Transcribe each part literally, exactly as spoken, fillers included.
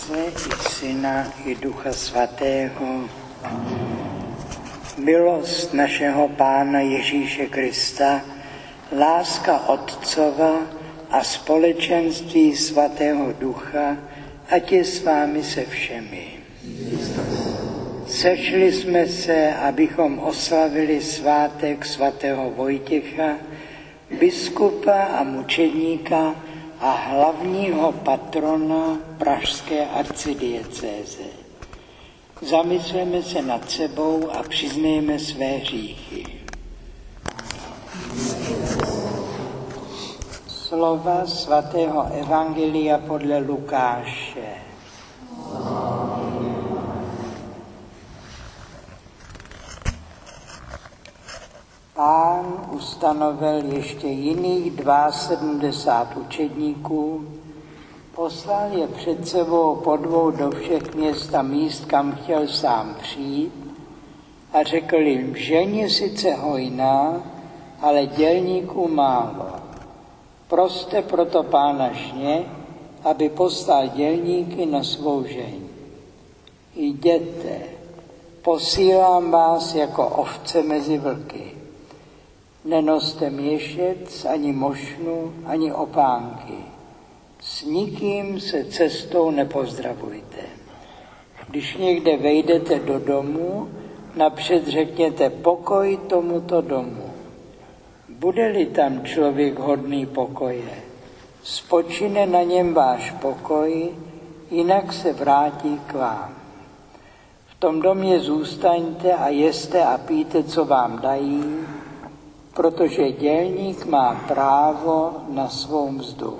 Otce i Syna i Ducha Svatého. Milost našeho Pána Ježíše Krista, láska Otcova a společenství Svatého Ducha, ať je s vámi se všemi. Sešli jsme se, abychom oslavili svátek svatého Vojtěcha, biskupa a mučedníka a hlavního patrona pražské arcidiecéze. Zamysleme se nad sebou a přiznejme své hříchy. Slova svatého Evangelia podle Lukáše. Pán ustanovil ještě jiných sedmdesát dva učedníků, poslal je před sebou po dvou do všech měst a míst, kam chtěl sám přijít, a řekl jim, žeň sice hojná, ale dělníků málo. Proste proto Pána žně, aby poslal dělníky na svou žeň. Jděte, posílám vás jako ovce mezi vlky. Nenoste měšec, ani mošnu, ani opánky. S nikým se cestou nepozdravujte. Když někde vejdete do domu, napřed řekněte pokoj tomuto domu. Bude-li tam člověk hodný pokoje, spočine na něm váš pokoj, jinak se vrátí k vám. V tom domě zůstaňte a jeste a pijte, co vám dají, protože dělník má právo na svou mzdu.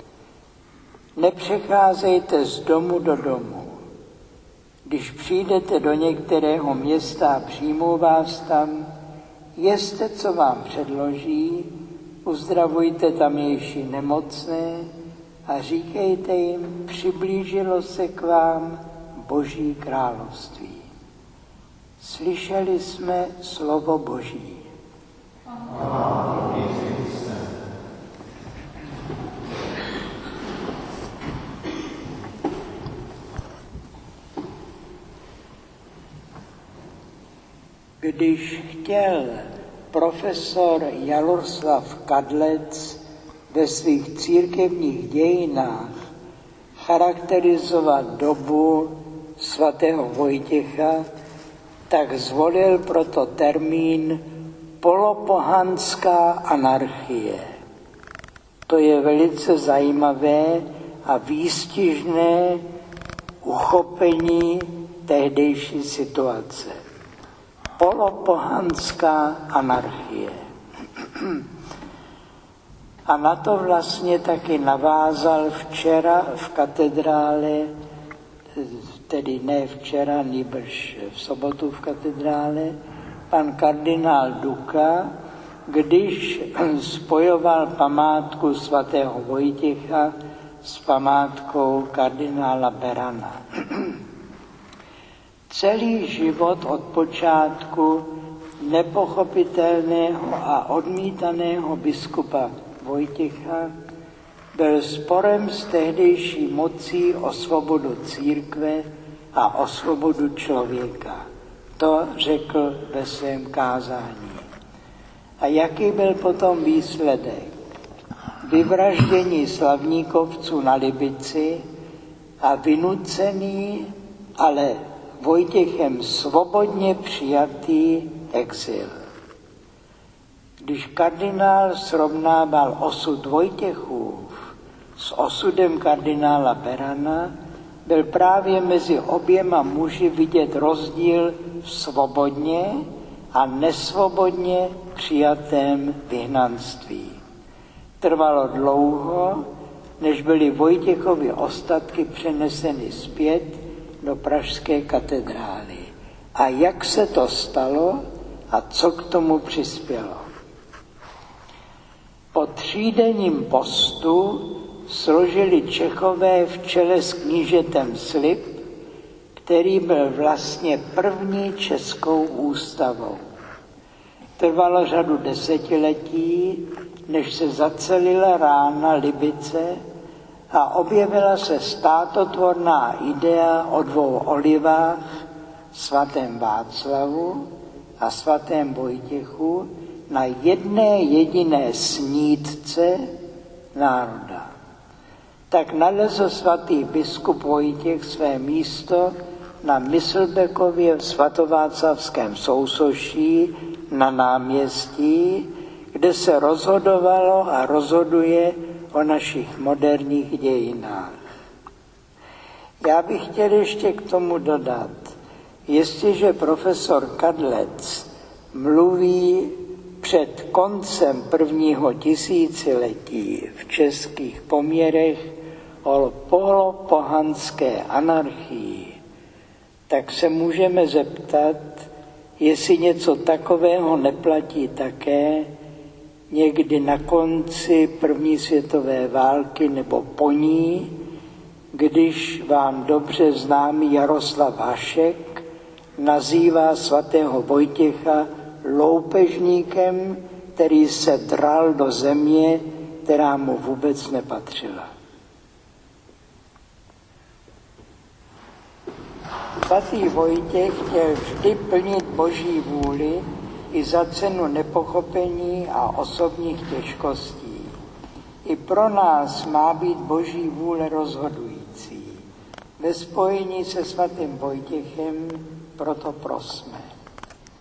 Nepřecházejte z domu do domu. Když přijdete do některého města a přijmou vás tam, jeste, co vám předloží, uzdravujte tamější nemocné a říkejte jim, přiblížilo se k vám Boží království. Slyšeli jsme slovo Boží. Když chtěl profesor Jaroslav Kadlec ve svých církevních dějinách charakterizovat dobu svatého Vojtěcha, tak zvolil proto termín polopohanská anarchie. To je velice zajímavé a výstižné uchopení tehdejší situace. Polopohanská anarchie. A na to vlastně taky navázal včera v katedrále, tedy ne včera, nýbrž v sobotu v katedrále, pan kardinál Duka, když spojoval památku svatého Vojtěcha s památkou kardinála Berana. Celý život od počátku nepochopitelného a odmítaného biskupa Vojtěcha byl sporem s tehdejší mocí o svobodu církve a o svobodu člověka. To řekl ve svém kázání. A jaký byl potom výsledek? Vyvraždění slavníkovců na Libici a vynucený, ale Vojtěchem svobodně přijatý exil. Když kardinál srovnával osud Vojtěchův s osudem kardinála Berana, byl právě mezi oběma muži vidět rozdíl v svobodně a nesvobodně přijatém vyhnanství. Trvalo dlouho, než byly Vojtěchovy ostatky přeneseny zpět do pražské katedrály. A jak se to stalo a co k tomu přispělo? Po třídenním postu složili Čechové v čele s knížetem slib, který byl vlastně první českou ústavou. Trvalo řadu desetiletí, než se zacelila rána Libice a objevila se státotvorná idea o dvou olivách, svatém Václavu a svatém Vojtěchu, na jedné jediné snídce národa. Tak nalezl svatý biskup Vojtěch své místo na Myslbeckově svatováclavském sousoší na náměstí, kde se rozhodovalo a rozhoduje o našich moderních dějinách. Já bych chtěl ještě k tomu dodat, jestliže profesor Kadlec mluví před koncem prvního tisíciletí v českých poměrech o polopohanské anarchii, tak se můžeme zeptat, jestli něco takového neplatí také někdy na konci první světové války nebo po ní, když vám dobře známý Jaroslav Hašek nazývá svatého Vojtěcha loupežníkem, který se dral do země, která mu vůbec nepatřila. Svatý Vojtěch chtěl vždy plnit Boží vůli i za cenu nepochopení a osobních těžkostí. I pro nás má být Boží vůle rozhodující. Ve spojení se svatým Vojtěchem proto prosme.